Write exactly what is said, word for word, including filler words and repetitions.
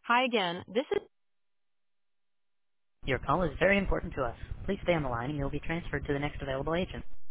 Hi again. This is Your call is very important to us. Please stay on the line and you'll be transferred to the next available agent.